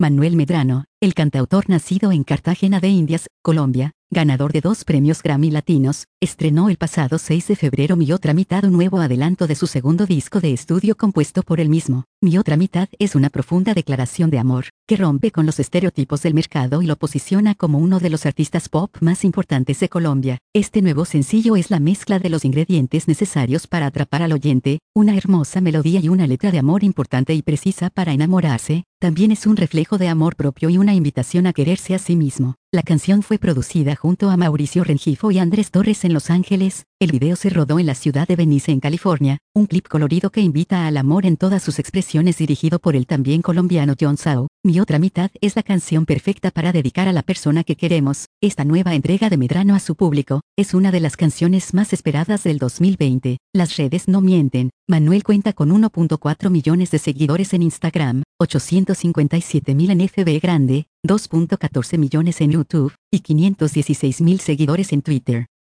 Manuel Medrano, el cantautor nacido en Cartagena de Indias, Colombia, ganador de 2 premios Grammy Latinos, estrenó el pasado 6 de febrero Mi Otra Mitad, un nuevo adelanto de su segundo disco de estudio compuesto por él mismo. Mi Otra Mitad es una profunda declaración de amor, que rompe con los estereotipos del mercado y lo posiciona como uno de los artistas pop más importantes de Colombia. Este nuevo sencillo es la mezcla de los ingredientes necesarios para atrapar al oyente, una hermosa melodía y una letra de amor importante y precisa para enamorarse. También es un reflejo de amor propio y una invitación a quererse a sí mismo. La canción fue producida junto a Mauricio Rengifo y Andrés Torres en Los Ángeles. El video se rodó en la ciudad de Venice, en California, un clip colorido que invita al amor en todas sus expresiones, dirigido por el también colombiano John Sao. Mi Otra Mitad es la canción perfecta para dedicar a la persona que queremos. Esta nueva entrega de Medrano a su público es una de las canciones más esperadas del 2020. Las redes no mienten. Manuel cuenta con 1.4 millones de seguidores en Instagram, 857.000 en FB Grande, 2.14 millones en YouTube, y 516.000 seguidores en Twitter.